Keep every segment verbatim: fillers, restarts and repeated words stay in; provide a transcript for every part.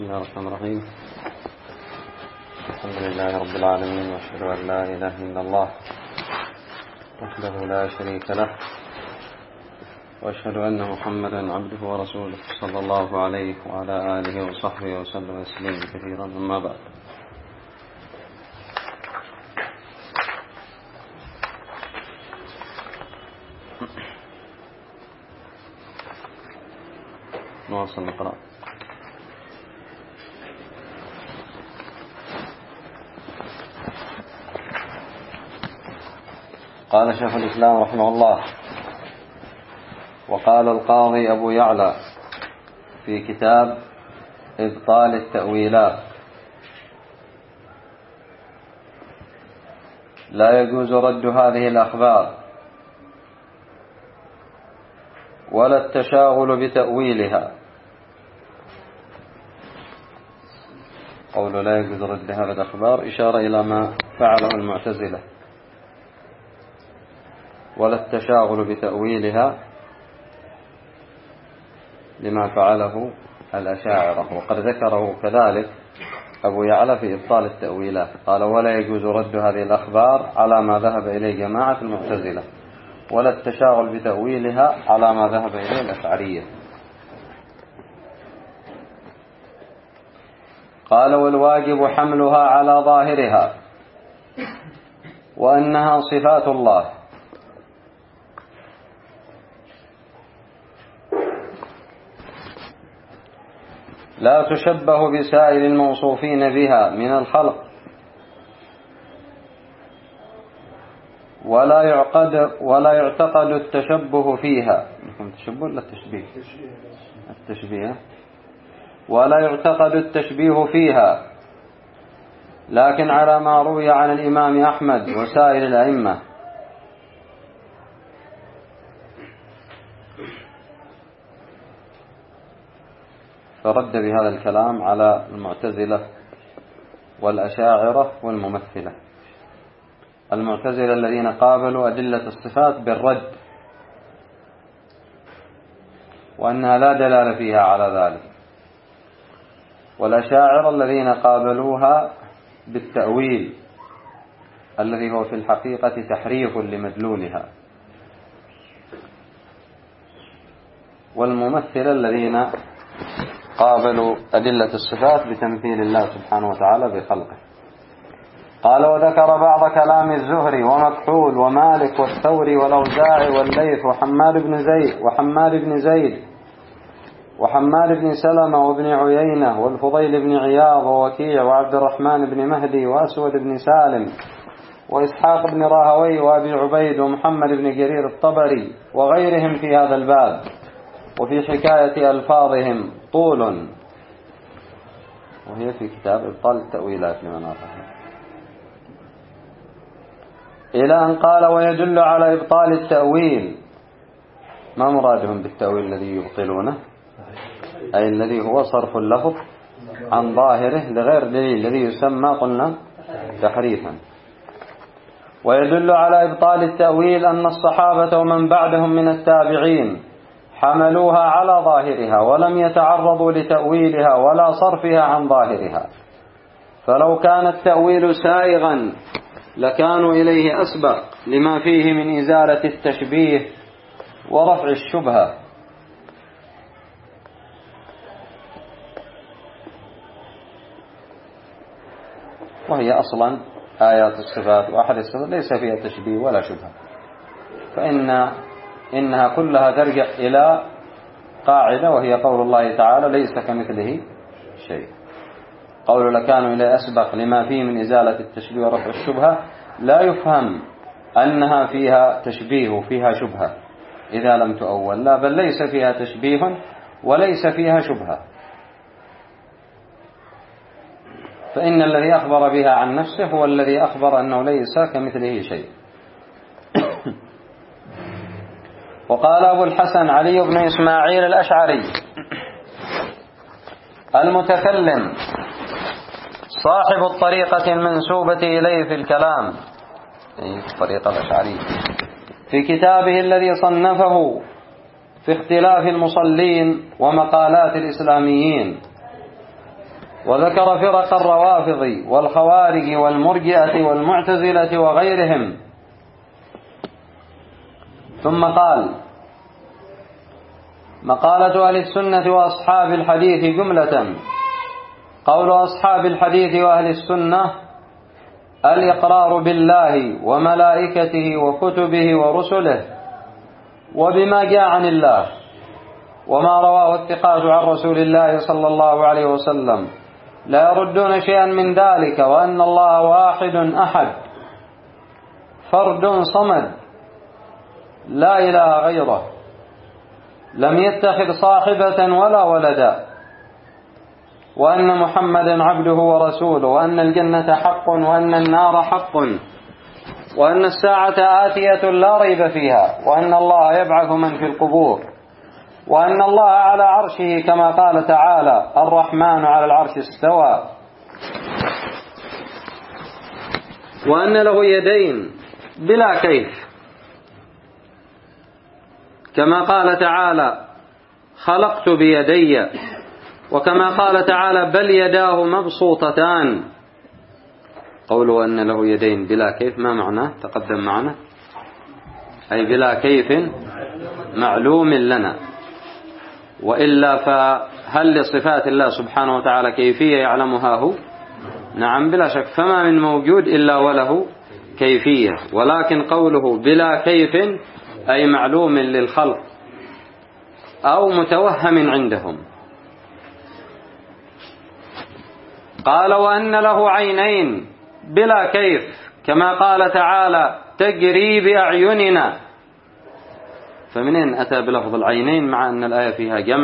بسم الله الرحمن الرحيم. الحمد لله رب العالمين، وأشهد أن لا إله إلا الله وحده لا شريك له، وأشهد أن محمدا عبده ورسوله صلى الله عليه وعلى آله وصحبه وسلم تسليما كثيرا. أما بعد، نواصل القراءة. قال شيخ الإسلام رحمه الله: وقال القاضي أبو يعلى في كتاب إبطال التأويلات: لا يجوز رد هذه الأخبار ولا التشاغل بتأويلها. قول لا يجوز رد هذه الأخبار إشارة إلى ما فعله المعتزلة، ولا التشاغل بتأويلها لما فعله الأشاعرة. وقد ذكره كذلك أبو يعلى في إبطال التأويلات، قال: ولا يجوز رد هذه الأخبار على ما ذهب إليه جماعة المعتزلة، ولا التشاغل بتأويلها على ما ذهب إليه الأشعرية. قال: والواجب حملها على ظاهرها، وأنها صفات الله، لا تشبه بسائر الموصوفين بها من الخلق، ولا يعقد ولا يعتقد التشبه فيها. التشبه ولا التشبيه؟ التشبيه. ولا يعتقد التشبيه فيها، لكن على ما روي عن الإمام أحمد وسائر الأئمة فرد بهذا الكلام على المعتزلة والأشاعرة والممثلة. المعتزلة الذين قابلوا أدلة الصفات بالرد، وأنها لا دلالة فيها على ذلك، والأشاعرة الذين قابلوها بالتأويل الذي هو في الحقيقة تحريف لمدلولها، والممثلة الذين قابلوا أدلة الصفات بتمثيل الله سبحانه وتعالى بخلقه. قال: وذكر بعض كلام الزهري ومكحول ومالك والثوري والأوزاعي والليث وحماد بن زيد وحماد بن زيد وحماد بن سلمة وابن عيينة والفضيل بن عياض ووكيع وعبد الرحمن بن مهدي وأسود بن سالم وإسحاق بن راهوي وأبي عبيد ومحمد بن جرير الطبري وغيرهم في هذا الباب، وفي حكاية ألفاظهم طول، وهي في كتاب إبطال التأويلات لمن أراه، إلى أن قال: ويدل على إبطال التأويل. ما مرادهم بالتأويل الذي يبطلونه؟ أي الذي هو صرف اللفظ عن ظاهره لغير دليل، الذي يسمى قلنا تحريفا. ويدل على إبطال التأويل أن الصحابة ومن بعدهم من التابعين حملوها على ظاهرها ولم يتعرضوا لتأويلها ولا صرفها عن ظاهرها، فلو كان التأويل سائغا لكانوا إليه أسبق لما فيه من إزالة التشبيه ورفع الشبهة. وهي أصلا آيات الصفات وأحد الصفات ليس فيها تشبيه ولا شبهة، فإن إنها كلها ترجع إلى قاعدة، وهي قول الله تعالى: ليس كمثله شيء. قول لكانوا إليه أسبق لما فيه من إزالة التشبيه ورفع الشبهة لا يفهم أنها فيها تشبيه وفيها شبهة إذا لم تؤول، لا، بل ليس فيها تشبيه وليس فيها شبهة، فإن الذي أخبر بها عن نفسه هو الذي أخبر أنه ليس كمثله شيء. وقال أبو الحسن علي بن إسماعيل الأشعري المتكلم صاحب الطريقة المنسوبة إليه في الكلام، الطريقة الأشعرية، في كتابه الذي صنفه في اختلاف المصلين ومقالات الإسلاميين، وذكر فرق الروافض والخوارج والمرجئة والمعتزلة وغيرهم. ثم قال: مقالة أهل السنة وأصحاب الحديث جملة. قول أصحاب الحديث وأهل السنة: الإقرار بالله وملائكته وكتبه ورسله وبما جاء عن الله وما رواه الثقات عن رسول الله صلى الله عليه وسلم، لا يردون شيئا من ذلك، وأن الله واحد أحد فرد صمد لا إله غيره، لم يتخذ صاحبة ولا ولدا، وأن محمدا عبده ورسوله، وأن الجنة حق وأن النار حق، وأن الساعة آتية لا ريب فيها، وأن الله يبعث من في القبور، وأن الله على عرشه كما قال تعالى: الرحمن على العرش استوى، وأن له يدين بلا كيف كما قال تعالى: خلقت بيدي، وكما قال تعالى: بل يداه مبسوطتان. قوله أن له يدين بلا كيف ما معناه؟ تقدم معنا، أي بلا كيف معلوم لنا، وإلا فهل لصفات الله سبحانه وتعالى كيفية يعلمها هو؟ نعم بلا شك، فما من موجود إلا وله كيفية، ولكن قوله بلا كيف أي معلوم للخلق أو متوهم عندهم. قال: وأن له عينين بلا كيف كما قال تعالى: تجري بأعيننا. فمنين أتى بلفظ العينين مع أن الآية فيها جمع؟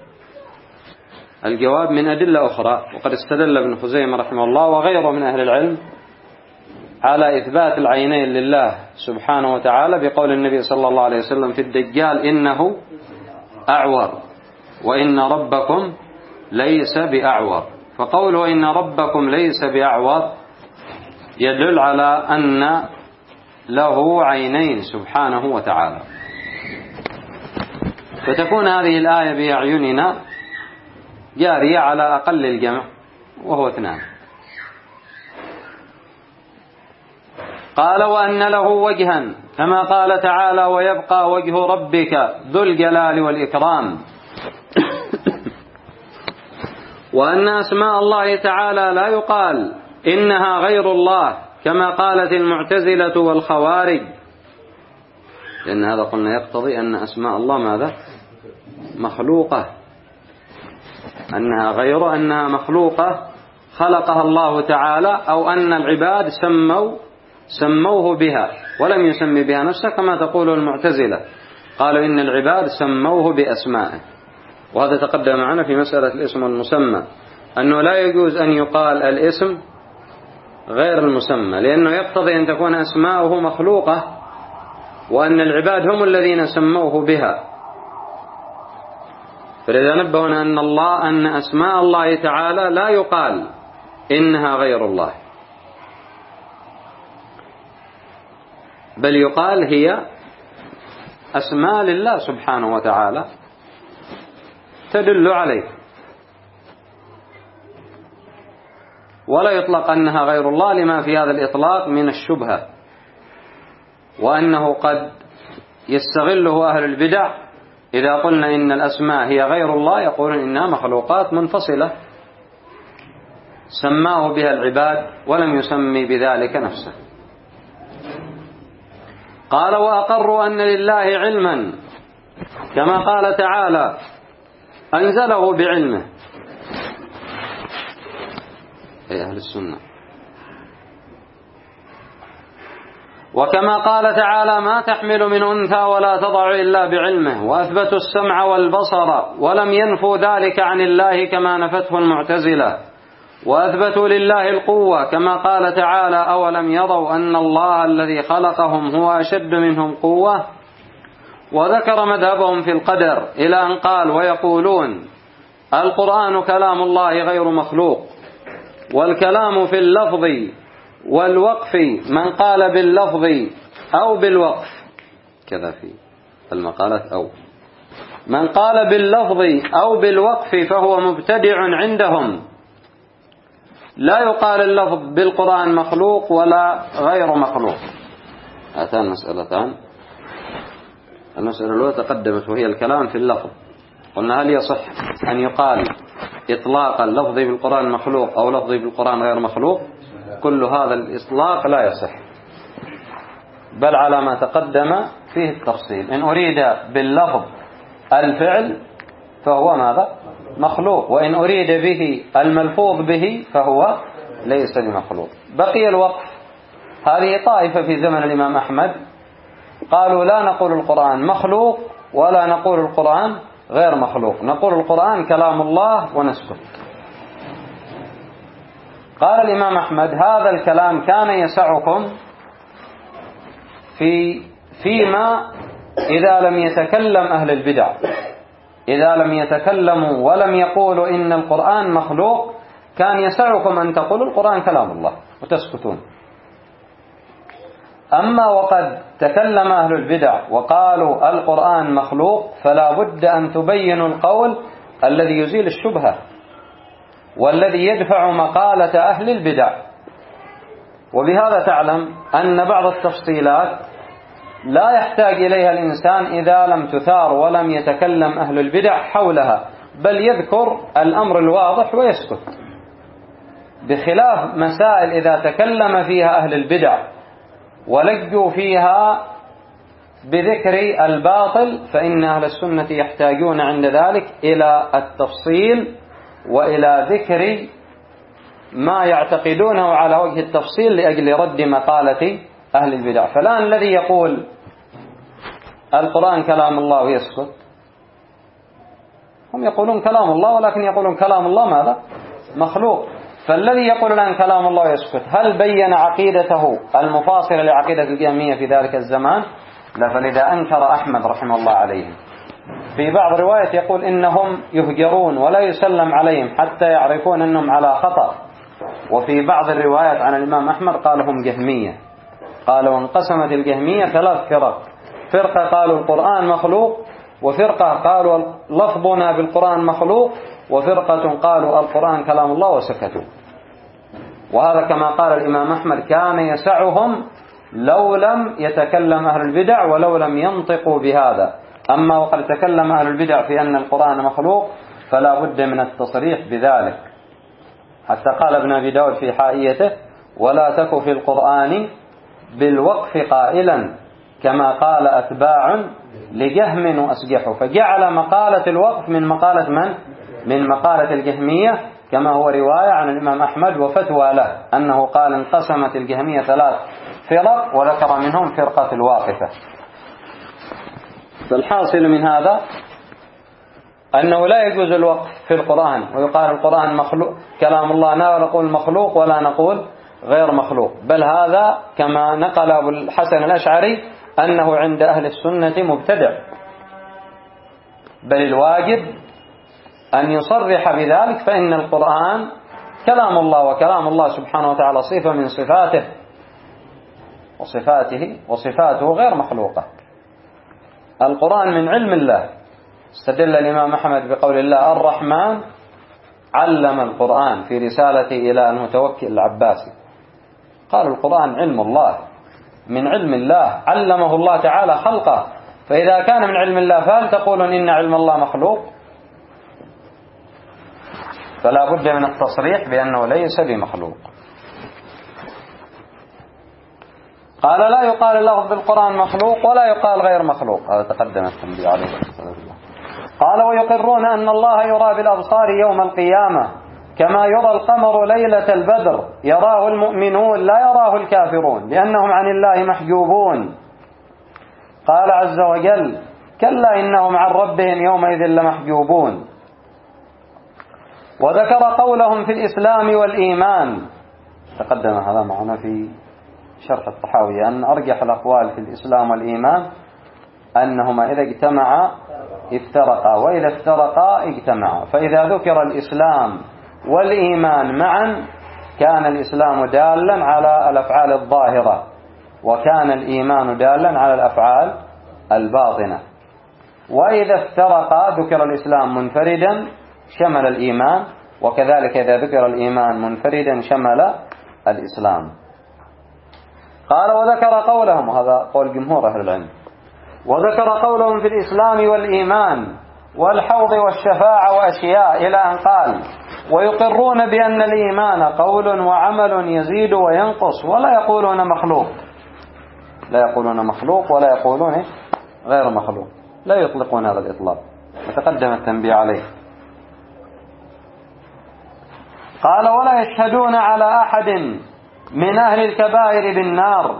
الجواب من أدلة أخرى، وقد استدل ابن خزيمة رحمه الله وغيره من أهل العلم على إثبات العينين لله سبحانه وتعالى بقول النبي صلى الله عليه وسلم في الدجال: إنه أعور وإن ربكم ليس بأعور. فقوله إن ربكم ليس بأعور يدل على أن له عينين سبحانه وتعالى، فتكون هذه الآية بأعيننا جارية على أقل الجمع وهو اثنان. قال: وأن له وجها كما قال تعالى: ويبقى وجه ربك ذو الجلال والإكرام. وأن أسماء الله تعالى لا يقال إنها غير الله كما قالت المعتزلة والخوارج، لأن هذا قلنا يقتضي أن أسماء الله ماذا؟ مخلوقة، أنها غير أنها مخلوقة خلقها الله تعالى، أو أن العباد سموا سموه بها ولم يسمي بها نفسه كما تقول المعتزلة، قالوا إن العباد سموه بأسمائه. وهذا تقدم معنا في مسألة الاسم والمسمى، أنه لا يجوز أن يقال الاسم غير المسمى، لأنه يقتضي أن تكون أسماؤه مخلوقة وأن العباد هم الذين سموه بها. فلذا نبهنا أن الله أن أسماء الله تعالى لا يقال إنها غير الله، بل يقال هي أسماء لله سبحانه وتعالى تدل عليه، ولا يطلق أنها غير الله لما في هذا الإطلاق من الشبهة، وأنه قد يستغله أهل البدع إذا قلنا إن الأسماء هي غير الله، يقولون إنها مخلوقات منفصلة سماه بها العباد ولم يسمي بذلك نفسه. قال: وأقروا أن لله علما كما قال تعالى: أنزله بعلمه. أي أهل السنة. وكما قال تعالى: ما تحمل من أنثى ولا تضع إلا بعلمه، وأثبتوا السمع والبصر ولم ينفوا ذلك عن الله كما نفته المعتزلة، وأثبتوا لله القوة كما قال تعالى: أولم يروا أن الله الذي خلقهم هو أشد منهم قوة. وذكر مذهبهم في القدر إلى أن قال: ويقولون القرآن كلام الله غير مخلوق، والكلام في اللفظ والوقف من قال باللفظ أو بالوقف، كذا في المقالات، أو من قال باللفظ أو بالوقف فهو مبتدع عندهم لا يقال اللفظ بالقرآن مخلوق ولا غير مخلوق. هاتان مسألتان. المسألة الأولى تقدمت وهي الكلام في اللفظ. قلنا هل يصح أن يقال إطلاقا لفظي بالقرآن مخلوق أو لفظي بالقرآن غير مخلوق؟ كل هذا الإطلاق لا يصح، بل على ما تقدم فيه التفصيل. إن أريد باللفظ الفعل فهو ماذا؟ مخلوق، وإن أريد به الملفوظ به فهو ليس بمخلوق. بقي الوقف. هذه طائفة في زمن الإمام أحمد قالوا لا نقول القرآن مخلوق ولا نقول القرآن غير مخلوق، نقول القرآن كلام الله ونسكت. قال الإمام أحمد هذا الكلام كان يسعكم في فيما إذا لم يتكلم أهل البدع، إذا لم يتكلموا ولم يقولوا إن القرآن مخلوق كان يسعكم أن تقولوا القرآن كلام الله وتسكتون. أما وقد تكلم أهل البدع وقالوا القرآن مخلوق فلا بد أن تبينوا القول الذي يزيل الشبهة والذي يدفع مقالة أهل البدع. وبهذا تعلم أن بعض التفصيلات لا يحتاج إليها الإنسان إذا لم تثار ولم يتكلم أهل البدع حولها، بل يذكر الأمر الواضح ويسكت، بخلاف مسائل إذا تكلم فيها أهل البدع ولجوا فيها بذكر الباطل فإن أهل السنة يحتاجون عند ذلك إلى التفصيل وإلى ذكر ما يعتقدونه على وجه التفصيل لأجل رد مقالة أهل البدع. فالآن الذي يقول القرآن كلام الله ويسكت، هم يقولون كلام الله ولكن يقولون كلام الله ماذا؟ مخلوق. فالذي يقول الآن كلام الله يسكت هل بين عقيدته المفاصلة لعقيدة الجهمية في ذلك الزمان؟ لا. فلذا أنكر أحمد رحمه الله عليهم. في بعض رواية يقول إنهم يهجرون ولا يسلم عليهم حتى يعرفون أنهم على خطأ. وفي بعض الروايات عن الإمام أحمد قال هم جهمية، قالوا انقسمت الجهمية ثلاث فرق، فرقة قالوا القرآن مخلوق، وفرقة قالوا لفظنا بالقرآن مخلوق، وفرقة قالوا القرآن كلام الله وسكتوا. وهذا كما قال الإمام أحمد كان يسعهم لو لم يتكلم أهل البدع ولو لم ينطقوا بهذا. أما وقد تكلم أهل البدع في أن القرآن مخلوق فلا بد من التصريح بذلك، حتى قال ابن أبي داود في حائيته ولا تك في القرآن بالوقف قائلا كما قال أتباع لجهم وأسجحوا، فجعل مقالة الوقف من مقالة من؟ من مقالة الجهمية، كما هو رواية عن الإمام أحمد وفتوى له أنه قال انقسمت الجهمية ثلاث فرق وذكر منهم فرقة الواقفة. فالحاصل من هذا أنه لا يجوز الوقف في القرآن ويقال القرآن مخلوق كلام الله، لا نقول مخلوق ولا نقول غير مخلوق، بل هذا كما نقل أبو الحسن الأشعري أنه عند أهل السنة مبتدع، بل الواجب أن يصرح بذلك، فإن القرآن كلام الله، وكلام الله سبحانه وتعالى صفة من صفاته وصفاته وصفاته غير مخلوقة. القرآن من علم الله. استدل الإمام أحمد بقول الله الرحمن علم القرآن في رسالته إلى المتوكل العباسي، قال القرآن علم الله، من علم الله، علمه الله تعالى خلقه، فإذا كان من علم الله فهل تقولون إن علم الله مخلوق؟ فلا بد من التصريح بأنه ليس بمخلوق. قال لا يقال اللفظ بالقرآن مخلوق ولا يقال غير مخلوق، هذا تقدم التنبيه عليه. قال ويقرون أن الله يرى بالأبصار يوم القيامة كما يرى القمر ليلة البدر، يراه المؤمنون لا يراه الكافرون لأنهم عن الله محجوبون. قال عز وجل كلا إنهم عن ربهم يومئذ لمحجوبون. وذكر قولهم في الإسلام والإيمان، تقدم هذا معنا في شرح الطحاوي، أن أرجح الأقوال في الإسلام والإيمان أنهما إذا اجتمعا افترقا وإذا افترقا اجتمعا، فإذا ذكر الإسلام والإيمان معا كان الإسلام دالا على الأفعال الظاهرة وكان الإيمان دالا على الأفعال الباطنة. وإذا افترقا ذكر الإسلام منفردا شمل الإيمان، وكذلك إذا ذكر الإيمان منفردا شمل الإسلام. قال وذكر قولهم، وهذا قول جمهور أهل العلم، وذكر قولهم في الإسلام والإيمان والحوض والشفاعة وأشياء إلى أن قال ويقرون بأن الإيمان قول وعمل يزيد وينقص ولا يقولون مخلوق، لا يقولون مخلوق ولا يقولون غير مخلوق، لا يطلقون هذا الإطلاق، وتقدم التنبيه عليه. قال ولا يشهدون على أحد من أهل الكبائر بالنار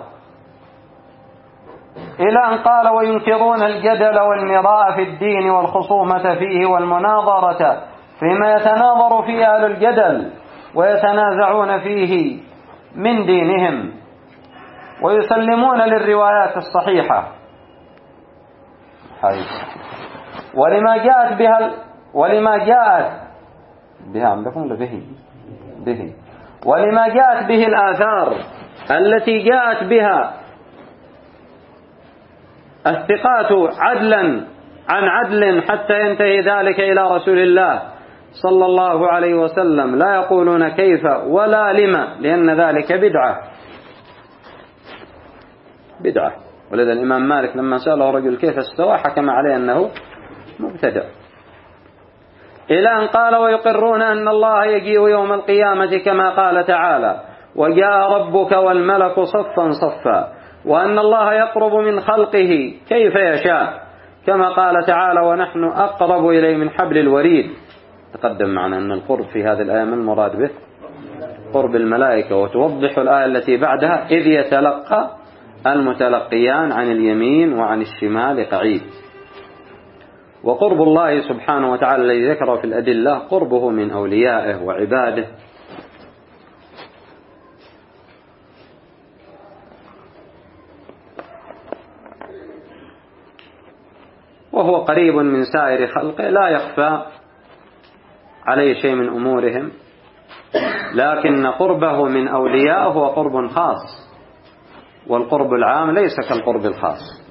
إلى أن قال وينكرون الجدل والمراء في الدين والخصومة فيه والمناظرة فيما يتناظر فيه أهل الجدل ويتنازعون فيه من دينهم، ويسلمون للروايات الصحيحة ولما جاءت بها ولما جاءت بها عندكم ولا به به ولما جاءت به الآثار التي جاءت بها الثقات عدلا عن عدل حتى ينتهي ذلك إلى رسول الله صلى الله عليه وسلم، لا يقولون كيف ولا لما، لأن ذلك بدعة بدعة. ولذا الإمام مالك لما سأله رجل كيف استوى حكم عليه أنه مبتدع. إلى أن قال ويقرون أن الله يجيء يوم القيامة كما قال تعالى وجاء ربك والملك صفا صفا، وأن الله يقرب من خلقه كيف يشاء كما قال تعالى ونحن أقرب إليه من حبل الوريد. تقدم معنا أن القرب في هذه الآية من المراد به قرب الملائكة، وتوضح الآية التي بعدها إذ يتلقى المتلقيان عن اليمين وعن الشمال قعيد. وقرب الله سبحانه وتعالى الذي ذكره في الأدلة قربه من أوليائه وعباده. وهو قريب من سائر خلقه لا يخفى عليه شيء من أمورهم، لكن قربه من أوليائه هو قرب خاص، والقرب العام ليس كالقرب الخاص.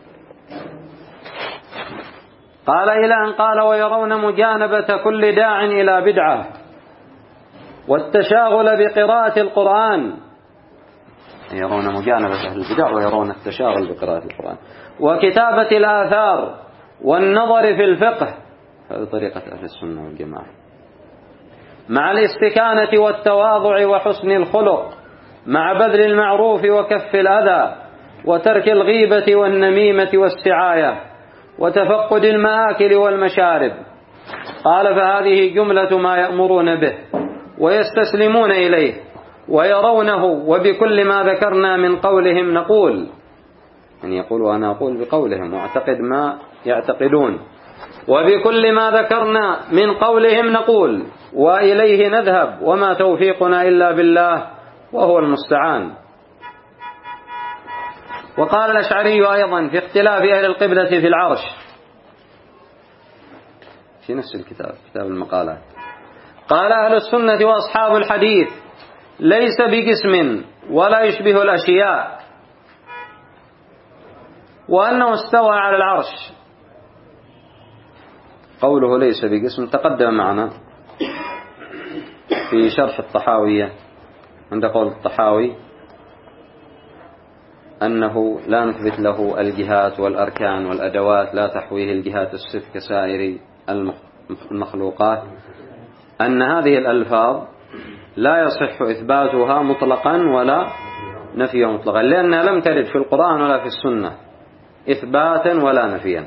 قال إلى أن قال ويرون مجانبة كل داع إلى بدعة والتشاغل بقراءة القرآن، يرون مجانبة أهل البدع ويرون التشاغل بقراءة القرآن وكتابة الآثار والنظر في الفقه، هذه طريقة أهل السنة والجماعة، مع الاستكانة والتواضع وحسن الخلق، مع بذل المعروف وكف الأذى وترك الغيبة والنميمة والسعاية وتفقد المآكل والمشارب. قال فهذه جملة ما يأمرون به ويستسلمون إليه ويرونه، وبكل ما ذكرنا من قولهم نقول، يعني يقول وأنا أقول بقولهم واعتقد ما يعتقدون، وبكل ما ذكرنا من قولهم نقول وإليه نذهب وما توفيقنا إلا بالله وهو المستعان. وقال الأشعري أيضا في اختلاف أهل القبلة في العرش في نفس الكتاب كتاب المقالات، قال أهل السنة وأصحاب الحديث ليس بجسم ولا يشبه الأشياء، وأنه استوى على العرش. قوله ليس بجسم تقدم معنا في شرح الطحاوية عند قول الطحاوي أنه لا نثبت له الجهات والأركان والأدوات، لا تحويه الجهات الست كسائر المخلوقات، أن هذه الألفاظ لا يصح إثباتها مطلقا ولا نفيا مطلقا، لأنها لم ترد في القرآن ولا في السنة إثباتا ولا نفيا.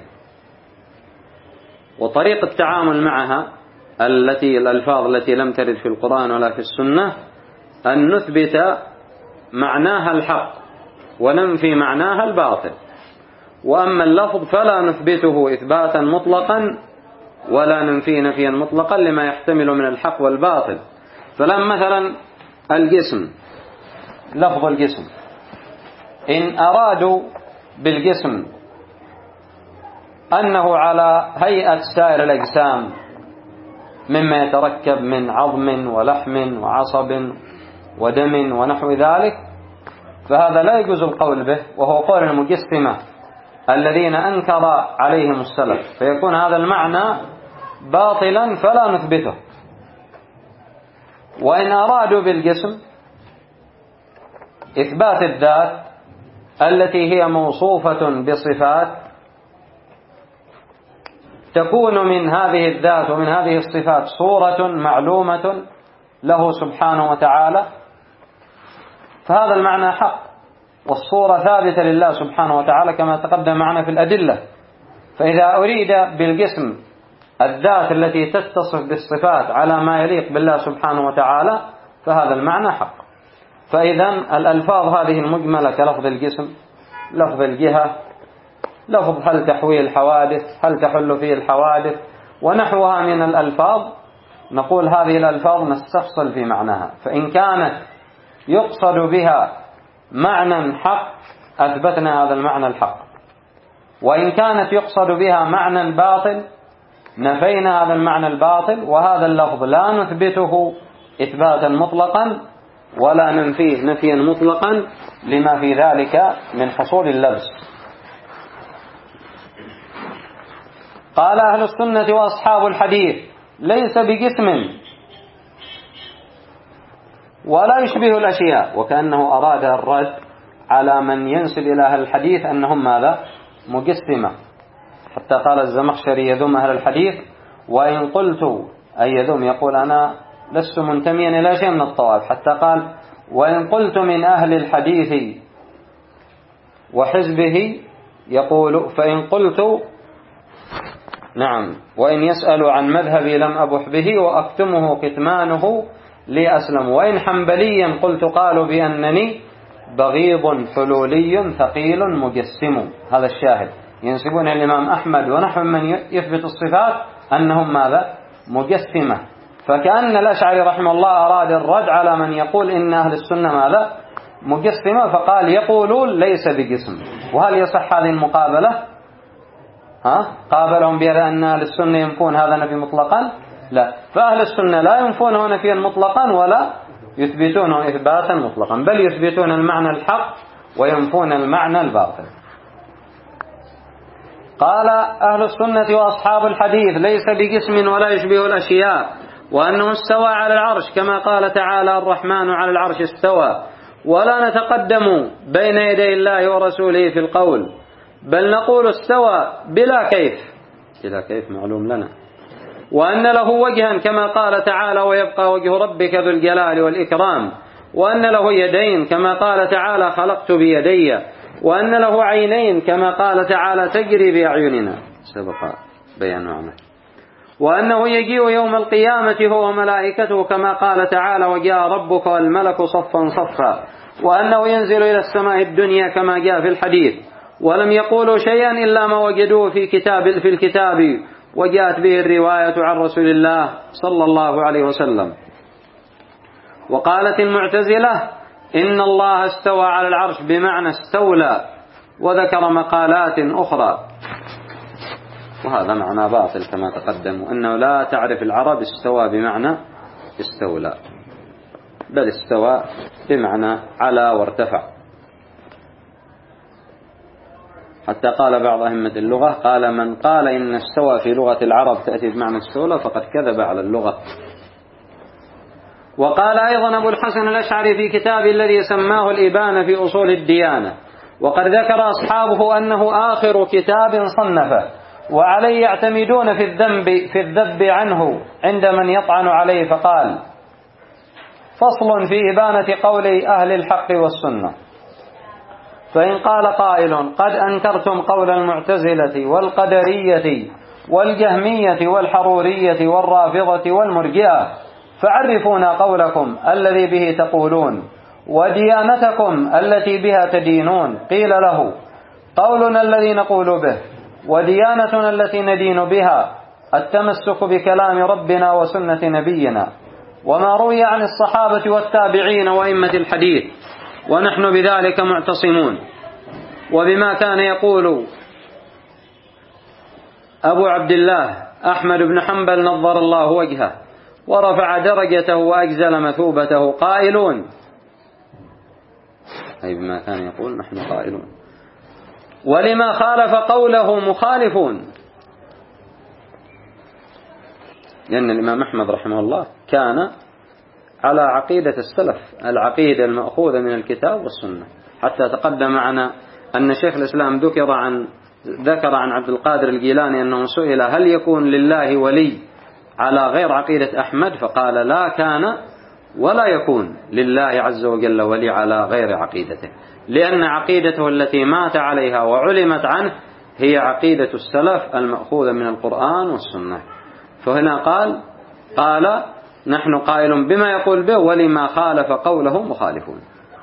وطريق التعامل معها التي الألفاظ التي لم ترد في القرآن ولا في السنة أن نثبت معناها الحق وننفي معناها الباطل. وأما اللفظ فلا نثبته إثباتا مطلقا ولا ننفي نفيا مطلقا لما يحتمل من الحق والباطل. فلما مثلا الجسم، لفظ الجسم، إن أرادوا بالجسم أنه على هيئة سائر الأجسام مما يتركب من عظم ولحم وعصب ودم ونحو ذلك، فهذا لا يجوز القول به، وهو قول المجسمة الذين أنكر عليهم السلف، فيكون هذا المعنى باطلا فلا نثبته. وإن أرادوا بالجسم إثبات الذات التي هي موصوفة بصفات تكون من هذه الذات ومن هذه الصفات صورة معلومة له سبحانه وتعالى، فهذا المعنى حق، والصورة ثابتة لله سبحانه وتعالى كما تقدم معنا في الأدلة. فإذا أريد بالجسم الذات التي تتصف بالصفات على ما يليق بالله سبحانه وتعالى فهذا المعنى حق. فإذا الألفاظ هذه المجملة كلفظ الجسم، لفظ الجهة، لفظ هل تحوي الحوادث، هل تحل فيه الحوادث، ونحوها من الألفاظ، نقول هذه الألفاظ نستفصل في معناها، فإن كانت يقصد بها معنى حق أثبتنا هذا المعنى الحق، وإن كانت يقصد بها معنى باطل نفينا هذا المعنى الباطل. وهذا اللفظ لا نثبته إثباتا مطلقا ولا ننفيه نفيا مطلقا لما في ذلك من حصول اللبس. قال أهل السنة وأصحاب الحديث ليس بجسم ولا يشبه الأشياء، وكأنه أراد الرد على من ينسب إلى أهل الحديث أنهم ماذا؟ مجسمة، حتى قال الزمخشري يذم أهل الحديث، وإن قلت أي يذم يقول أنا لست منتميا إلى شيء من الطوائف، حتى قال وإن قلت من أهل الحديث وحزبه يقول فإن قلت نعم وإن يسأل عن مذهبي لم أبح به وأكتمه كتمانه لي أسلم، وإن حنبليا قلت قالوا بأنني بغيض حلولي ثقيل مجسم. هذا الشاهد، ينسبون الإمام أحمد ونحو من يثبت الصفات أنهم ماذا؟ مجسمة. فكأن الأشعري رحمه الله أراد الرد على من يقول إن أهل السنة ماذا؟ مجسمة، فقال يقولون ليس بجسم. وهل يصح هذه المقابلة؟ ها؟ قابلهم بأن أهل السنة ينفون هذا نفي مطلقا؟ لا، فأهل السنة لا ينفونه نفيا مطلقا ولا يثبتونه إثباتا مطلقا، بل يثبتون المعنى الحق وينفون المعنى الباطل. قال أهل السنة وأصحاب الحديث ليس بجسم ولا يشبه الأشياء، وأنه استوى على العرش كما قال تعالى الرحمن على العرش استوى، ولا نتقدم بين يدي الله ورسوله في القول، بل نقول استوى بلا كيف، بلا كيف معلوم لنا، وأن له وجها كما قال تعالى ويبقى وجه ربك ذو الجلال والإكرام، وأن له يدين كما قال تعالى خلقت بيدي، وأن له عينين كما قال تعالى تجري بأعيننا سبق بيان معنى، وأنه يجيء يوم القيامة هو وملائكته كما قال تعالى وجاء ربك والملك صفا صفا، وأنه ينزل إلى السماء الدنيا كما جاء في الحديث، ولم يقولوا شيئا إلا ما وجدوه في كتاب في الكتاب وجاءت به الرواية عن رسول الله صلى الله عليه وسلم. وقالت المعتزلة إن الله استوى على العرش بمعنى استولى، وذكر مقالات أخرى، وهذا معنى باطل كما تقدم، أنه لا تعرف العرب استوى بمعنى استولى، بل استوى بمعنى على وارتفع. حتى قال بعض أئمة اللغة قال من قال إن استوى في لغة العرب تأتي بمعنى استولى فقد كذب على اللغة. وقال أيضا أبو الحسن الأشعري في كتاب الذي سماه الإبانة في أصول الديانة، وقد ذكر أصحابه أنه آخر كتاب صنفه وعليه يعتمدون في الذنب في الذب عنه عند من يطعن عليه، فقال فصل في إبانة قول أهل الحق والسنة. فإن قال قائل قد أنكرتم قول المعتزلة والقدرية والجهمية والحرورية والرافضة والمرجئة، فعرفونا قولكم الذي به تقولون وديانتكم التي بها تدينون. قيل له قولنا الذي نقول به وديانتنا التي ندين بها التمسك بكلام ربنا وسنة نبينا وما روي عن الصحابة والتابعين وأئمة الحديث، ونحن بذلك معتصمون. وبما كان يقول أبو عبد الله أحمد بن حنبل نظر الله وجهه ورفع درجته وأجزل مثوبته قائلون، أي بما كان يقول نحن قائلون، ولما خالف قوله مخالفون، لأن الإمام أحمد رحمه الله كان على عقيدة السلف، العقيدة المأخوذة من الكتاب والسنة. حتى تقدم معنا أن شيخ الإسلام ذكر عن ذكر عن عبد القادر الجيلاني أنه سئل هل يكون لله ولي على غير عقيدة أحمد، فقال لا كان ولا يكون لله عز وجل ولي على غير عقيدته، لأن عقيدته التي مات عليها وعلمت عنه هي عقيدة السلف المأخوذة من القرآن والسنة. فهنا قال قال نحن قائل بما يقول به ولما خالف قوله مخالفون،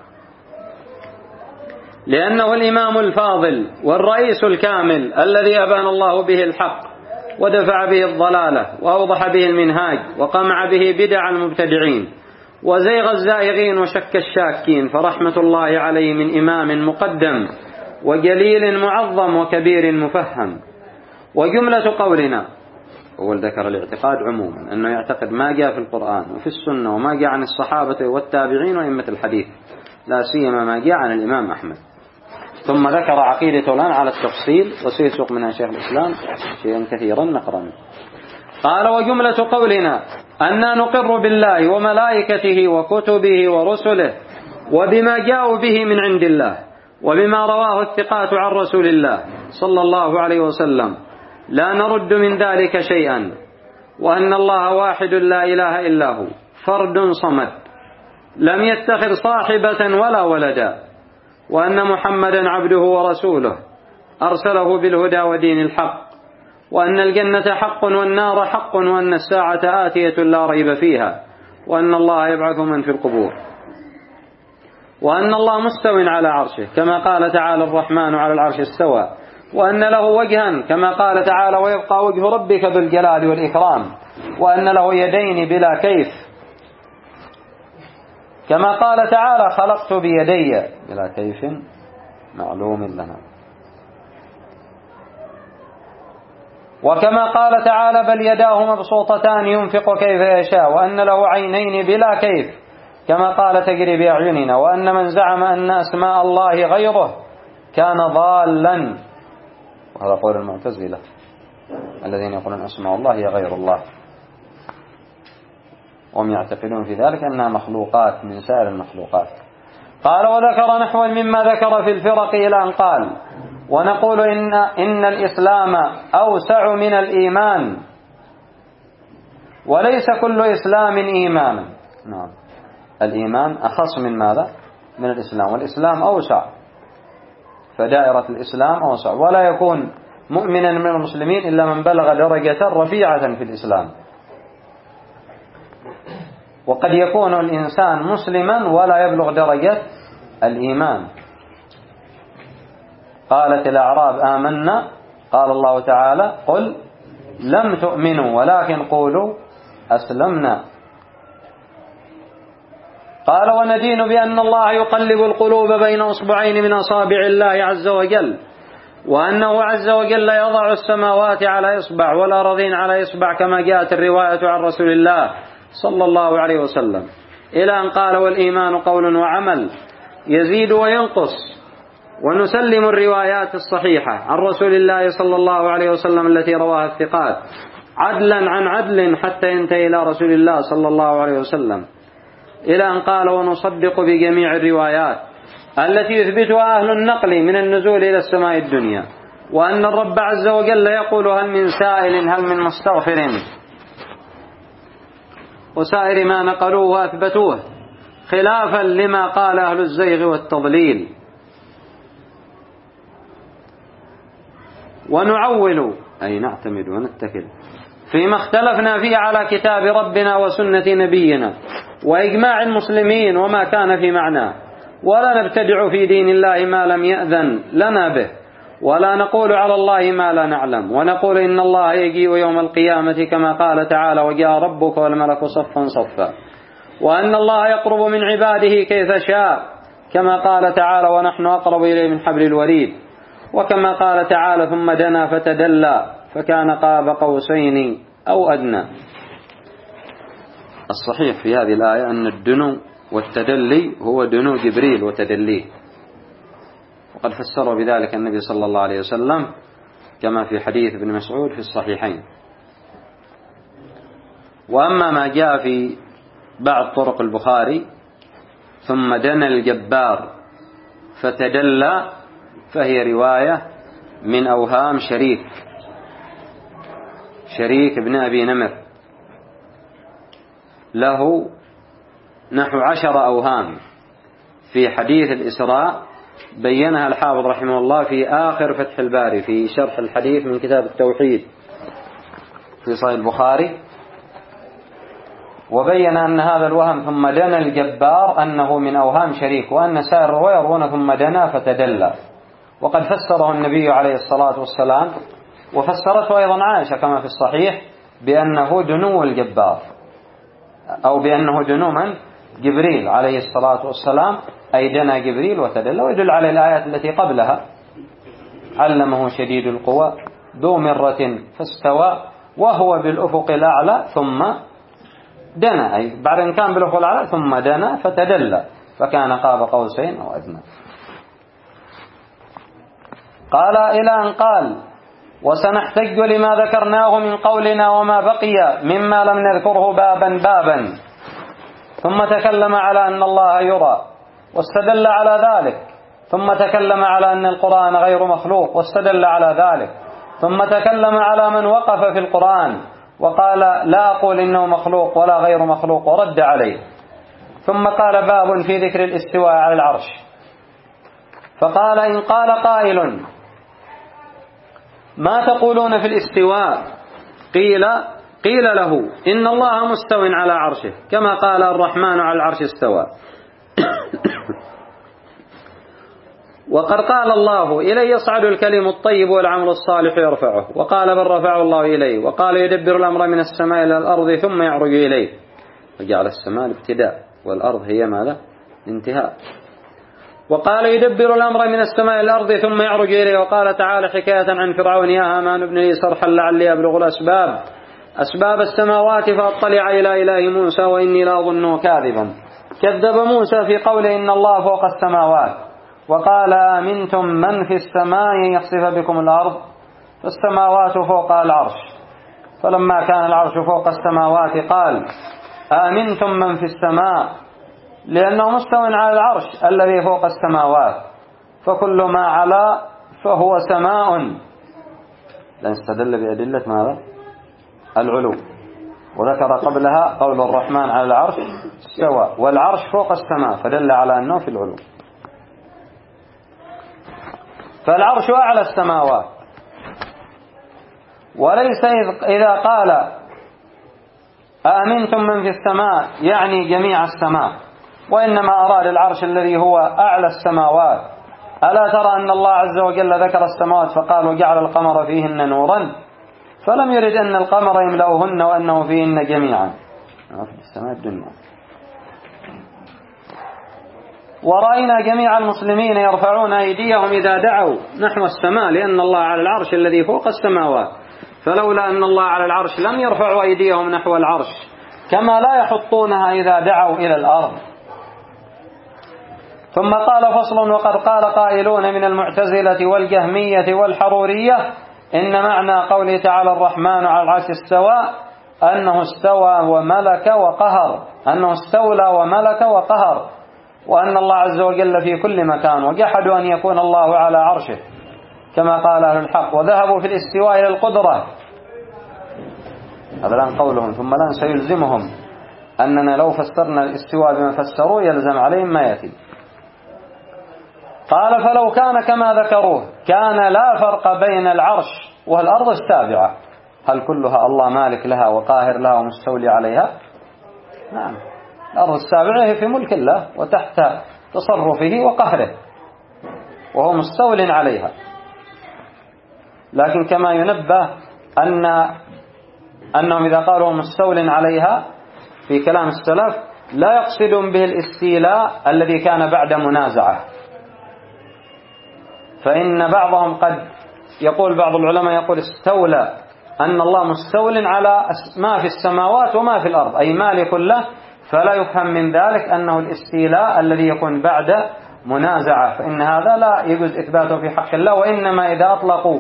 لأنه الإمام الفاضل والرئيس الكامل الذي أبان الله به الحق ودفع به الضلالة وأوضح به المنهاج وقمع به بدع المبتدعين وزيغ الزائغين وشك الشاكين، فرحمة الله عليه من إمام مقدم وجليل معظم وكبير مفهم. وجملة قولنا، أول ذكر الاعتقاد عموما أنه يعتقد ما جاء في القرآن وفي السنة وما جاء عن الصحابة والتابعين وأئمة الحديث، لا سيما ما جاء عن الإمام أحمد. ثم ذكر عقيدته الآن على التفصيل وسيسوق منها شيخ الإسلام شيئا كثيرا نقرأ. قال وجملة قولنا أننا نقر بالله وملائكته وكتبه ورسله وبما جاءوا به من عند الله وبما رواه الثقات عن رسول الله صلى الله عليه وسلم، لا نرد من ذلك شيئا، وأن الله واحد لا إله إلا هو فرد صمد لم يتخذ صاحبة ولا ولدا، وأن محمدا عبده ورسوله أرسله بالهدى ودين الحق، وأن الجنة حق والنار حق، وأن الساعة آتية لا ريب فيها، وأن الله يبعث من في القبور، وأن الله مستو على عرشه كما قال تعالى الرحمن على العرش استوى، وأن له وجها كما قال تعالى ويبقى وجه ربك ذو الجلال والإكرام، وأن له يدين بلا كيف كما قال تعالى خلقت بيدي بلا كيف معلوم لنا، وكما قال تعالى بل يداه مبسوطتان ينفق كيف يشاء، وأن له عينين بلا كيف كما قال تجري بأعيننا، وأن من زعم أن أسماء الله غيره كان ضالا، وهذا قول المعتزلة الذين يقولون أسماء الله هي غير الله، وهم يعتقدون في ذلك أنها مخلوقات من سائر المخلوقات. قال وذكر نحوا مما ذكر في الفرق إلى أن قال ونقول إن, إن الإسلام أوسع من الإيمان، وليس كل إسلام إيمانا. نعم، الإيمان أخص من ماذا؟ من الإسلام، والإسلام أوسع، فدائرة الإسلام أوسع، ولا يكون مؤمنا من المسلمين إلا من بلغ درجة رفيعة في الإسلام. وقد يكون الإنسان مسلما ولا يبلغ درجة الإيمان. قالت الأعراب آمنا، قال الله تعالى قل لم تؤمنوا ولكن قولوا أسلمنا. قال وندين بأن الله يقلب القلوب بين أصبعين من أصابع الله عز وجل، وأنه عز وجل يضع السماوات على إصبع والأرضين على إصبع كما جاءت الرواية عن رسول الله صلى الله عليه وسلم، إلى أن قال والإيمان قول وعمل يزيد وينقص. ونسلم الروايات الصحيحة عن رسول الله صلى الله عليه وسلم التي رواها الثقات عدلا عن عدل حتى ينتهي إلى رسول الله صلى الله عليه وسلم، إلى أن قال ونصدق بجميع الروايات التي يثبتها أهل النقل من النزول إلى السماء الدنيا، وأن الرب عز وجل يقول هل من سائل هل من مستغفر، وسائر ما نقلوه وأثبتوه خلافا لما قال أهل الزيغ والتضليل. ونعول أي نعتمد ونتكل فيما اختلفنا فيه على كتاب ربنا وسنة نبينا وإجماع المسلمين وما كان في معناه، ولا نبتدع في دين الله ما لم يأذن لنا به، ولا نقول على الله ما لا نعلم، ونقول إن الله يجيء يوم القيامة كما قال تعالى وجاء ربك والملك صفا صفا، وأن الله يقرب من عباده كيف شاء كما قال تعالى ونحن أقرب إليه من حبل الوريد، وكما قال تعالى ثم دنا فتدلى فكان قاب قوسين أو أدنى. الصحيح في هذه الآية أن الدنو والتدلي هو دنو جبريل وتدليه، وقد فسر بذلك النبي صلى الله عليه وسلم كما في حديث ابن مسعود في الصحيحين. وأما ما جاء في بعض طرق البخاري ثم دنا الجبار فتدلى، فهي رواية من أوهام شريك شريك ابن أبي نمر، له نحو عشر أوهام في حديث الإسراء بينها الحافظ رحمه الله في آخر فتح الباري في شرح الحديث من كتاب التوحيد في صحيح البخاري، وبين أن هذا الوهم ثم دنا الجبار أنه من أوهام شريك، وأن سائر الرواية يروون ثم دنا فتدلى، وقد فسره النبي عليه الصلاة والسلام، وفسرته أيضا عائشة كما في الصحيح بأنه دنو الجبار، أو بأنه دنو من جبريل عليه الصلاة والسلام، أي دنا جبريل وتدلى، ويدل على الآيات التي قبلها: علمه شديد القوى ذو مرة فاستوى وهو بالأفق الأعلى ثم دنا، أي بعد أن كان بالأفق الأعلى ثم دنا فتدلى فكان قاب قوسين أو أدنى. قال إلى أن قال: وسنحتج لما ذكرناه من قولنا وما بقي مما لم نذكره بابا بابا. ثم تكلم على أن الله يرى واستدل على ذلك، ثم تكلم على أن القرآن غير مخلوق واستدل على ذلك، ثم تكلم على من وقف في القرآن وقال لا أقول إنه مخلوق ولا غير مخلوق ورد عليه. ثم قال: باب في ذكر الاستواء على العرش. فقال: إن قال قائل ما تقولون في الاستواء؟ قيل قيل له إن الله مستو على عرشه كما قال الرحمن على العرش استوى. وقد قال الله: إليه يصعد الكلم الطيب والعمل الصالح يرفعه، وقال: بل رفعه الله إليه، وقال: يدبر الأمر من السماء إلى الأرض ثم يعرج إليه، وجعل السماء الابتداء والأرض هي ماذا؟ انتهاء. وقال: يدبر الأمر من السماء إلى الأرض ثم يعرج إليه. وقال تعالى حكاية عن فرعون: يا هامان ابن لي صرحا لعلي أبلغ الأسباب أسباب السماوات فأطلع إلى إله موسى وإني لأظنه كاذبا. كذب موسى في قوله إن الله فوق السماوات، وقال: آمنتم من في السماء يخسف بكم الأرض، فالسماوات فوق العرش. فلما كان العرش فوق السماوات قال: آمنتم من في السماء، لأنه مستو على العرش الذي فوق السماوات، فكل ما علا فهو سماء. لأن استدل بأدلة ماذا؟ العلو، وذكر قبلها قول الرحمن على العرش استوى، والعرش فوق السماء، فدل على أنه في العلو. فالعرش أعلى السماوات، وليس إذا قال أأمنتم من في السماء يعني جميع السماء، وإنما أراد العرش الذي هو أعلى السماوات. ألا ترى أن الله عز وجل ذكر السماوات فقال: وجعل القمر فيهن نورا، فلم يرد أن القمر يملأهن وأنه فيهن جميعا في السماء الدنيا. ورأينا جميع المسلمين يرفعون أيديهم إذا دعوا نحو السماء، لأن الله على العرش الذي فوق السماوات، فلولا أن الله على العرش لم يرفعوا أيديهم نحو العرش، كما لا يحطونها إذا دعوا إلى الأرض. ثم قال: فصل. وقد قال قائلون من المعتزلة والجهمية والحرورية إن معنى قوله تعالى الرحمن على العرش استوى أنه استوى وملك وقهر، أنه استولى وملك وقهر، وأن الله عز وجل في كل مكان، وجحدوا أن يكون الله على عرشه كما قال أهل الحق، وذهبوا في الاستواء إلى القدرة. هذا الآن قولهم، ثم الآن سيلزمهم أننا لو فسرنا الاستواء بما فسروا يلزم عليهم ما يأتي. قال: فلو كان كما ذكروه كان لا فرق بين العرش والأرض السابعة. هل كلها الله مالك لها وقاهر لها ومستولي عليها؟ نعم، الأرض السابعة هي في ملك الله وتحت تصرفه وقهره، وهو مستول عليها. لكن كما ينبه أن أنهم إذا قالوا مستول عليها في كلام السلف لا يقصدون به الاستيلاء الذي كان بعد منازعة، فإن بعضهم قد يقول، بعض العلماء يقول استولى، أن الله مستول على ما في السماوات وما في الأرض، أي مالك له، فلا يفهم من ذلك أنه الاستيلاء الذي يكون بعد منازعة، فإن هذا لا يجوز إثباته في حق الله، وإنما إذا أطلقوا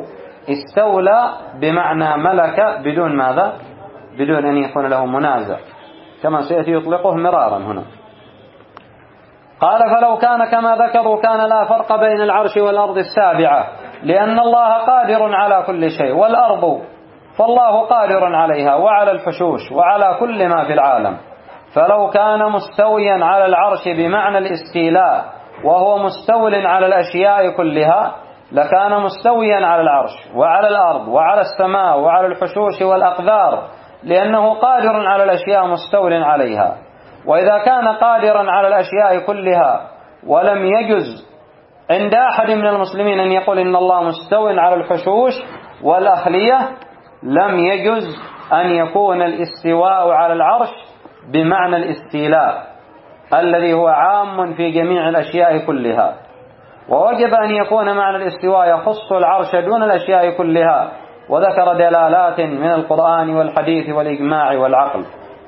استولى بمعنى ملك بدون ماذا؟ بدون أن يكون له منازع. كما سيأتي يطلقه مرارا هنا. قال فلو كان كما ذكروا كان لا فرق بين العرش والأرض السابعة، لأن الله قادر على كل شيء، والأرض فالله قادر عليها وعلى الحشوش وعلى كل ما في العالم. فلو كان مستويا على العرش بمعنى الاستيلاء وهو مستول على الأشياء كلها لكان مستويا على العرش وعلى الأرض وعلى السماء وعلى الحشوش والأقدار، لأنه قادر على الأشياء مستول عليها. وإذا كان قادرا على الأشياء كلها ولم يجز عند أحد من المسلمين أن يقول إن الله مستو على الحشوش والأخلية، لم يجز أن يكون الاستواء على العرش بمعنى الاستيلاء الذي هو عام في جميع الأشياء كلها. ووجب أن يكون معنى الاستواء يخص العرش دون الأشياء كلها، وذكر دلالات من القرآن والحديث والإجماع والعقل.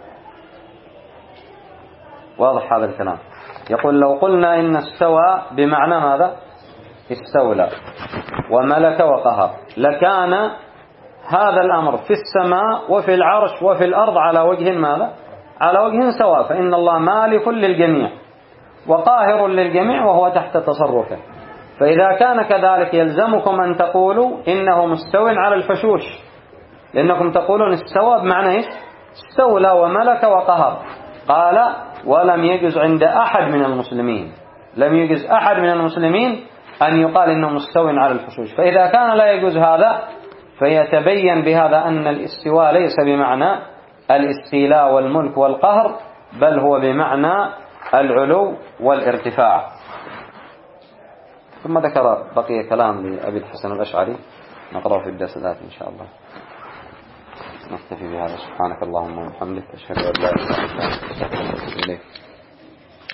واضح هذا الكلام؟ يقول لو قلنا إن استوى بمعنى ماذا؟ استولى وملك وقهر، لكان هذا الأمر في السماء وفي العرش وفي الأرض على وجه ماذا؟ على وجه سواء، فإن الله مالك للجميع وقاهر للجميع وهو تحت تصرفه. فإذا كان كذلك يلزمكم أن تقولوا إنه مستو على الحشوش، لأنكم تقولون استوى بمعنى إيش؟ استولى وملك وقهر. قال ولم يجز عند أحد من المسلمين، لم يجز أحد من المسلمين أن يقال إنه مستو على الحشوش. فإذا كان لا يجوز هذا فيتبين بهذا أن الاستواء ليس بمعنى الاستيلاء والملك والقهر، بل هو بمعنى العلو والارتفاع. ثم ذكر بقي كلام لأبي الحسن الأشعري نقرأه في الدرس الآتي إن شاء الله. نكتفي بهذا. سبحانك اللهم وبحمدك أشهد أن لا إله إلا أنت أستغفرك وأتوب إليك.